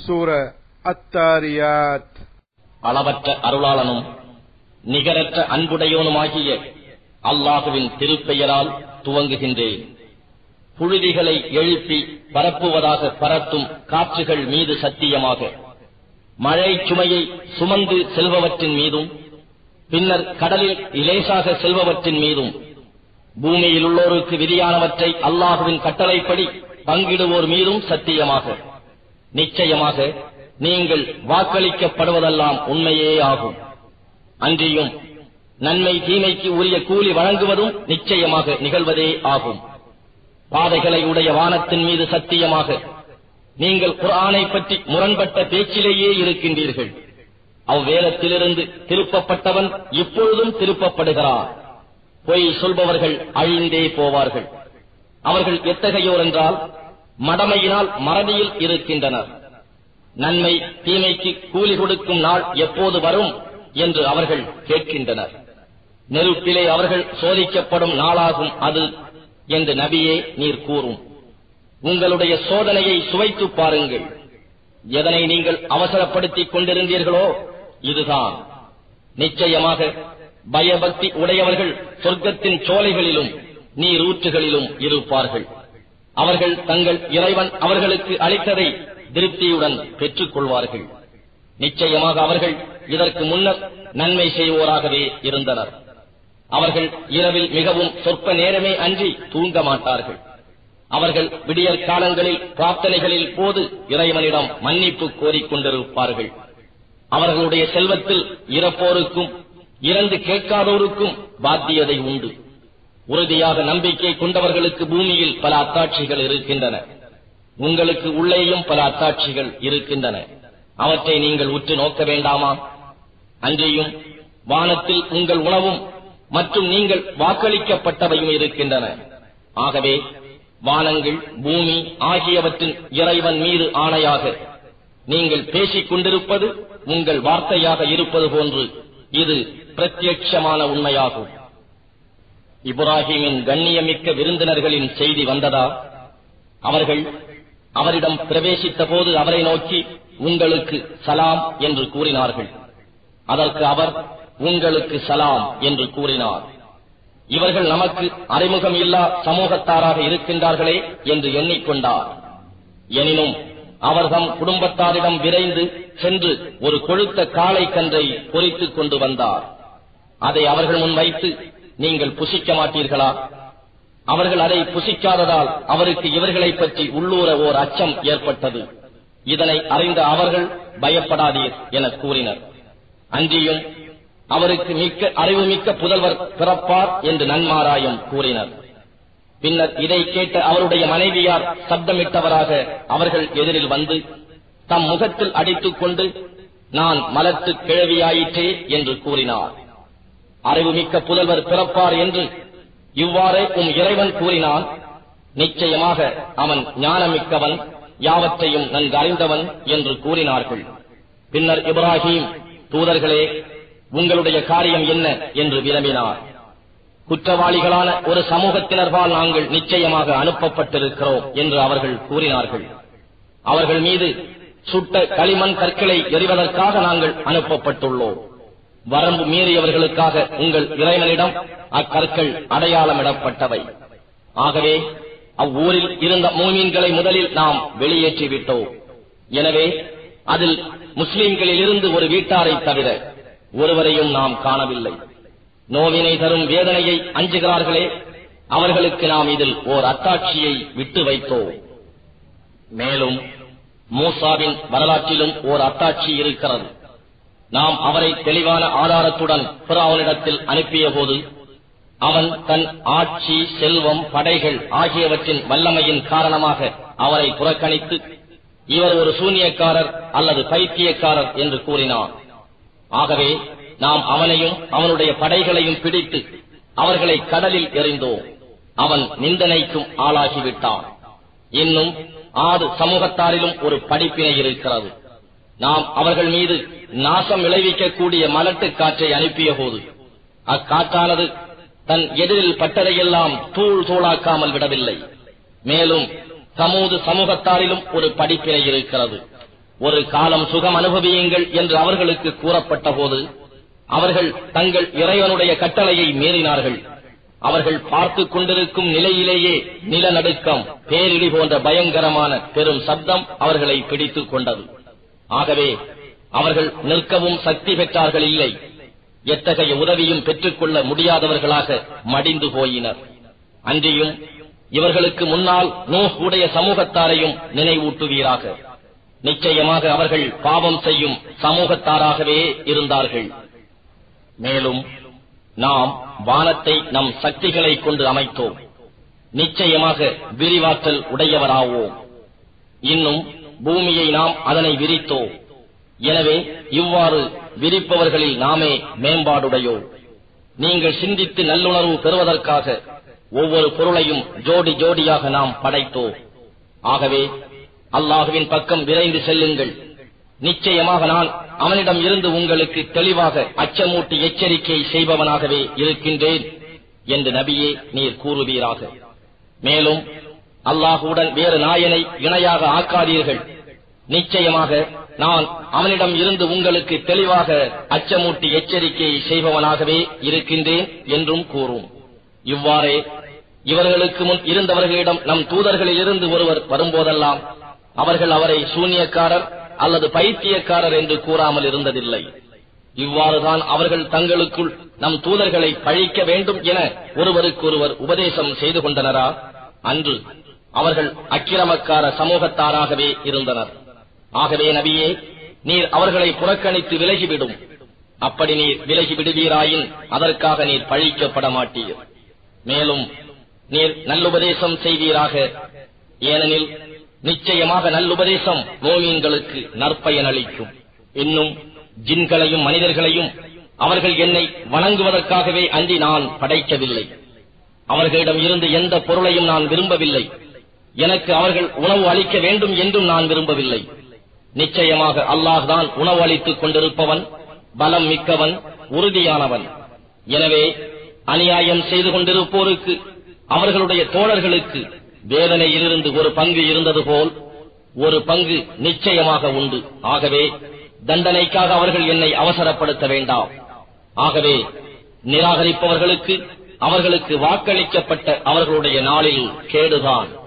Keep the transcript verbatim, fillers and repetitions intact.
சூர அத்தாரியாத். அளவற்ற அருளாளனும் நிகரற்ற அன்புடையோனுமாகிய அல்லாஹுவின் திருப்பெயரால் துவங்குகின்றேன். புழுதிகளை எழுப்பி பரப்புவதாக பரத்தும் காற்றுகள் மீது சத்தியமாக, மழை சுமையை சுமந்து செல்பவற்றின் மீதும் பின்னர் கடலில் இலேசாக செல்பவற்றின் மீதும், பூமியில் உள்ளோருக்கு விதியானவற்றை அல்லாஹுவின் கட்டளைப்படி பங்கிடுவோர் மீதும் சத்தியமாக, நிச்சயமாக நீங்கள் வாக்களிக்கப்படுவதெல்லாம் உண்மையே ஆகும். அன்றியும் நன்மை தீமைக்கு உரிய கூலி வழங்குவதும் நிச்சயமாக நிகழ்வதே ஆகும். பாதைகளை உடைய வானத்தின் மீது சத்தியமாக, நீங்கள் குர்ஆனை பற்றி முரண்பட்ட பேச்சிலேயே இருக்கின்றீர்கள். அவ்வேதத்திலிருந்து திருப்பப்பட்டவன் இப்பொழுதும் திருப்பப்படுகிறார். பொய் சொல்பவர்கள் அழிந்தே போவார்கள். அவர்கள் எத்தகையோர் என்றால், மடமையினால் மறதியில் இருக்கின்றனர். நன்மை தீமைக்கு கூலி கொடுக்கும் நாள் எப்போது வரும் என்று அவர்கள் கேட்கின்றனர். நெருப்பிலே அவர்கள் சோதிக்கப்படும் நாளாகும் அது என்று நபியே நீர் கூறும். உங்களுடைய சோதனையை சுவைத்து பாருங்கள். எதனை நீங்கள் அவசரப்படுத்திக் கொண்டிருந்தீர்களோ இதுதான். நிச்சயமாக பயபக்தி உடையவர்கள் சொர்க்கத்தின் சோலைகளிலும் நீரூற்றுகளிலும் இருப்பார்கள். அவர்கள் தங்கள் இறைவன் அவர்களுக்கு அளித்ததை திருப்தியுடன் பெற்றுக் கொள்வார்கள். நிச்சயமாக அவர்கள் இதற்கு முன்னர் நன்மை செய்வோராகவே இருந்தனர். அவர்கள் இரவில் மிகவும் சொற்ப நேரமே அன்றி தூங்க மாட்டார்கள். அவர்கள் விடியற் காலங்களில் பிரார்த்தனைகளில் போது இறைவனிடம் மன்னிப்பு கோரிக்கொண்டிருப்பார்கள். அவர்களுடைய செல்வத்தில் இறப்போருக்கும் இறந்து கேட்காதோருக்கும் பாத்தியதை உண்டு. உறுதியாக நம்பிக்கை கொண்டவர்களுக்கு பூமியில் பல அத்தாட்சிகள் இருக்கின்றன. உங்களுக்கு உள்ளேயும் பல அத்தாட்சிகள் இருக்கின்றன. அவற்றை நீங்கள் உற்று நோக்க வேண்டாமா? அன்றியும் வானத்தில் உங்கள் உணவும் மற்றும் நீங்கள் வாக்களிக்கப்பட்டவையும் இருக்கின்றன. ஆகவே வானங்கள் பூமி ஆகியவற்றின் இறைவன் மீது ஆணையாக, நீங்கள் பேசிக் கொண்டிருப்பது உங்கள் வார்த்தையாக இருப்பது போன்று இது பிரத்யட்சமான உண்மையாகும். இப்ராஹிமின் கண்ணியமிக்க விருந்தினர்களின் செய்தி வந்ததா? அவர்கள் அவரிடம் பிரவேசித்த போது அவரை நோக்கி உங்களுக்கு சலாம் என்று கூறினார்கள். அதற்கு அவர் உங்களுக்கு சலாம் என்று கூறினார். இவர்கள் நமக்கு அறிமுகம் இல்லா சமூகத்தாராக இருக்கின்றார்களே என்று எண்ணிக்கொண்டார். எனினும் அவர் தம் குடும்பத்தாரிடம் விரைந்து சென்று ஒரு கொழுத்த காளை கன்றை பொறித்துக் கொண்டு வந்தார். அதை அவர்கள் முன் வைத்து, நீங்கள் புசிக்க மாட்டீர்களா? அவர்கள் அதை புசிக்காததால் அவருக்கு இவர்களை பற்றி உள்ளூர ஓர் அச்சம் ஏற்பட்டது. இதனை அறிந்த அவர்கள் பயப்படாதீர் என கூறினர். அன்றியும் அவருக்கு மிக்க அறிவுமிக்க புதல்வர் பிறப்பார் என்று நன்மாராயம் கூறினர். பின்னர் இதை கேட்ட அவருடைய மனைவியார் சப்தமிட்டவராக அவர்கள் எதிரில் வந்து தம் முகத்தில் அடித்துக் கொண்டு, நான் மலத்து கிழவியாயிற்றே என்று கூறினார். அறிவுமிக்க புதல்வர் பிறப்பார் என்று இவ்வாறே உம் இறைவன் கூறினான். நிச்சயமாக அவன் ஞானமிக்கவன், யாவற்றையும் நன்கு அறிந்தவன் என்று கூறினார்கள். பின்னர் இப்ராஹிம், தூதர்களே, உங்களுடைய காரியம் என்ன என்று வினவினார். குற்றவாளிகளான ஒரு சமூகத்தினர்பால் நாங்கள் நிச்சயமாக அனுப்பப்பட்டிருக்கிறோம் என்று அவர்கள் கூறினார்கள். அவர்கள் மீது சுட்ட களிமண் கற்களை எறிவதற்காக நாங்கள் அனுப்பப்பட்டுள்ளோம். வரம்பு மீறியவர்களுக்காக உங்கள் இறைவனிடம் அக்கற்கள் அடையாளமிடப்பட்டவை. ஆகவே அவ்வூரில் இருந்த மூமீன்களை முதலில் நாம் வெளியேற்றிவிட்டோம். எனவே அதில் முஸ்லிம்களில் இருந்து ஒரு வீட்டாரை தவிர ஒருவரையும் நாம் காணவில்லை. நோவினை தரும் வேதனையை அஞ்சுகிறார்களே, அவர்களுக்கு நாம் இதில் ஓர் அத்தாட்சியை விட்டு வைத்தோம். மேலும் மூசாவின் வரலாற்றிலும் ஓர் அத்தாட்சி இருக்கிறது. நாம் அவரை தெளிவான ஆதாரத்துடன் பிர்அவுனிடத்தில் அனுப்பிய போது அவன் தன் ஆட்சி, செல்வம், படைகள் ஆகியவற்றின் வல்லமையின் காரணமாக அவரை புறக்கணித்து, இவர் ஒரு சூனியக்காரர் அல்லது பைத்தியக்காரர் என்று கூறினான். ஆகவே நாம் அவனையும் அவனுடைய படைகளையும் பிடித்து அவர்களை கடலில் எறிந்தோம். அவன் நிந்தனைக்கும் ஆளாகிவிட்டான். இன்னும் ஆறு சமூகத்தாரிலும் ஒரு படிப்பினை இருக்கிறது. நாம் அவர்கள் மீது நாசம் விளைவிக்கக்கூடிய மலட்டு காற்றை அனுப்பிய போது அக்காற்றானது தன் எதிரில் பட்டதையெல்லாம் தூள் தூளாக்காமல் விடவில்லை. மேலும் சமூது சமூகத்தாரிலும் ஒரு படிப்பினை இருக்கிறது. ஒரு காலம் சுகம் அனுபவியுங்கள் என்று அவர்களுக்கு கூறப்பட்ட போது அவர்கள் தங்கள் இறைவனுடைய கட்டளையை மீறினார்கள். அவர்கள் பார்த்துக் கொண்டிருக்கும் நிலையிலேயே நிலநடுக்கம், பேரிடி போன்ற பயங்கரமான பெரும் சப்தம் அவர்களை பிடித்துக் கொண்டது. ஆகவே அவர்கள் நிற்கவும் சக்தி பெற்றார்கள் இல்லை. எத்தகைய உதவியும் பெற்றுக்கொள்ள முடியாதவர்களாக மடிந்து போயினர். அன்றியும் இவர்களுக்கு முன்னால் நூஹ் உடைய சமூகத்தாரையும் நினைவூட்டுவீராக. நிச்சயமாக அவர்கள் பாவம் செய்யும் சமூகத்தாராகவே இருந்தார்கள். மேலும் நாம் வானத்தை நம் சக்திகளை கொண்டு அமைத்தோம். நிச்சயமாக விரிவாற்றல் உடையவராவோம். இன்னும் பூமியை நாம் அதனை விரித்தோம். எனவே இவ்வாறு விரிப்பவர்களில் நாமே மேம்பாடுடையோ. நீங்கள் சிந்தித்து நல்லுணர்வு பெறுவதற்காக ஒவ்வொரு பொருளையும் ஜோடி ஜோடியாக நாம் படைத்தோம். ஆகவே அல்லாஹுவின் பக்கம் விரைந்து செல்லுங்கள். நிச்சயமாக நான் அவனிடம் இருந்து உங்களுக்கு தெளிவாக அச்சமூட்டி எச்சரிக்கை செய்பவனாகவே இருக்கின்றேன் என்று நபியே நீர் கூறுவீராக. மேலும் அல்லாஹுடன் வேறு நாயனை இணையாக ஆக்காதீர்கள். நிச்சயமாக நான் அவனிடம் இருந்து உங்களுக்கு தெளிவாக அச்சமூட்டி எச்சரிக்கை செய்பவனாகவே இருக்கின்றேன் என்றும் கூறும். இவ்வாறே இவர்களுக்கு முன் இருந்தவர்களிடம் நம் தூதர்களில் இருந்து ஒருவர் வரும்போதெல்லாம் அவர்கள் அவரை சூனியக்காரர் அல்லது பைத்தியக்காரர் என்று கூறாமல் இருந்ததில்லை. இவ்வாறுதான் அவர்கள் தங்களுக்குள் நம் தூதர்களை பழிக்க வேண்டும் என ஒருவருக்கொருவர் உபதேசம் செய்து கொண்டனரா? அன்று அவர்கள் அக்கிரமக்கார சமூகத்தாராகவே இருந்தனர். ஆகவே நபியே, நீர் அவர்களை புறக்கணித்து விலகிவிடும். அப்படி நீர் விலகி விடுவீராயின் அதற்காக நீர் பழிக்கப்பட மாட்டீர். மேலும் நீர் நல்லுபதேசம் செய்வீராக. ஏனெனில் நிச்சயமாக நல்லுபதேசம் மோமீன்களுக்கு நற்பயன் அளிக்கும். இன்னும் ஜின்களையும் மனிதர்களையும் அவர்கள் என்னை வணங்குவதற்காகவே அன்றி நான் படைக்கவில்லை. அவர்களிடம் இருந்து எந்த பொருளையும் நான் விரும்பவில்லை. எனக்கு அவர்கள் உணவு அளிக்க வேண்டும் என்றும் நான் விரும்பவில்லை. நிச்சயமாக அல்லாஹ் தான் உணவு அளித்துக் கொண்டிருப்பவன், பலம் மிக்கவன், உறுதியானவன். எனவே அநியாயம் செய்து கொண்டிருப்போருக்கு அவர்களுடைய தோழர்களுக்கு வேதனையிலிருந்து ஒரு பங்கு இருந்தது போல் ஒரு பங்கு நிச்சயமாக உண்டு. ஆகவே தண்டனைக்காக அவர்கள் என்னை அவசரப்படுத்த வேண்டாம். ஆகவே நிராகரிப்பவர்களுக்கு அவர்களுக்கு வாக்களிக்கப்பட்ட அவர்களுடைய நாளில் கேடுதான்.